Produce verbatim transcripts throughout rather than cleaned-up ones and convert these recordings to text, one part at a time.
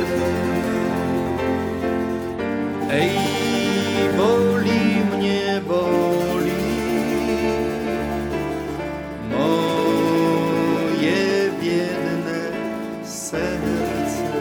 Ej, boli mnie, boli moje biedne serce.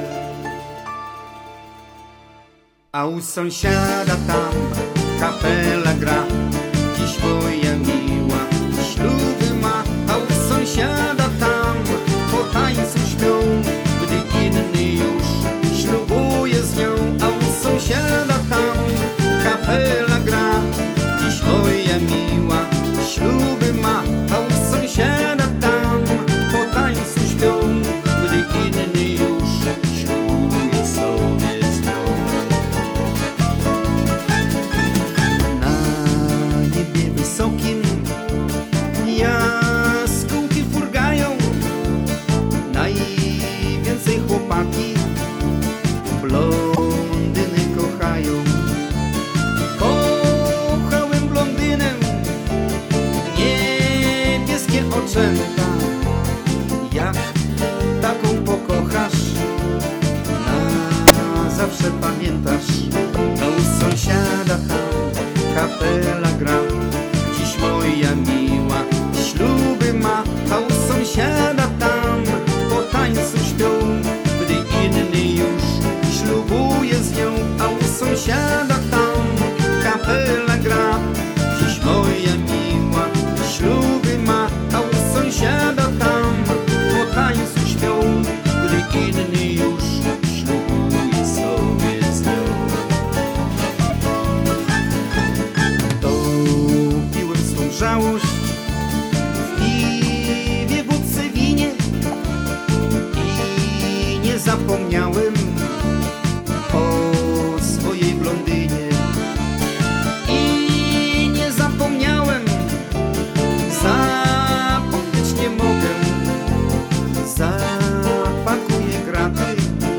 A u sąsiada tam kapela gra, dziś moja miła śluby ma. A u sąsiada tam po tańcu śpią, gdy inny już ślubuje z nią. A u sąsiada tam kapela gra, dziś moja miła śluby ma. A u sąsiada tam po tańcu śpią, gdy inny już ślubuje sobie z nią. Na niebie wysokim jaskółki furgają, najwięcej chłopaki blondyny kochają. Kochałem blondynę, niebieskie oczęta. Jak taką pokochasz, na zawsze pamiętasz. A u sąsiada tam kapela gra, dziś moja miła śluby ma. A u sąsiada tam po tańcu śpią, gdy inny już ślubuje z nią. A u sąsiada tam kapela gra, dziś moja miła śluby ma. A u sąsiada tam po tańcu śpią, gdy inny już ślubuje sobie z nią. Topiłem swą żałość w piwie, wódce, winie i nie zapomniałem o swojej blondynie. I nie zapomniałem, zapomnieć nie mogę. Zapakuję graty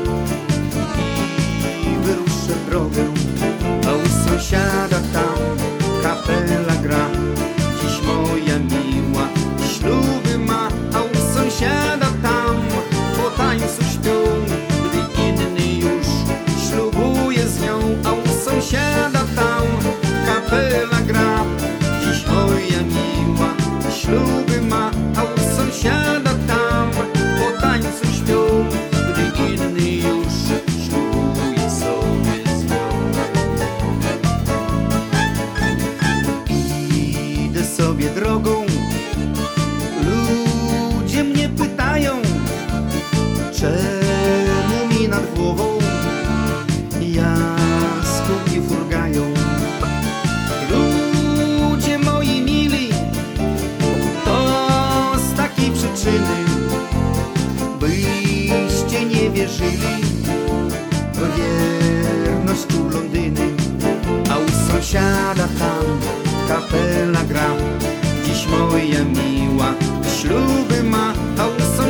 i wyruszę w drogę. A u sąsiada tam kapela gra, dziś moja miła śluby ma. A u sąsiada tam po tańcu śpią, gdy inny już ślubuje z nią. A u sąsiada tam kapela gra, dziś moja miła śluby ma. A u sąsiada tam po tańcu śpią, gdy inny już ślubuje sobie z nią. Idę sobie drogą, ludzie mnie pytają, czemu mi nad głową jaskółki furgają. Ludzie moi mili, to z takiej przyczyny, byście nie wierzyli w wierność tu Londyny. A u sąsiada tam kapela gra, dziś moja miła śluby ma. A u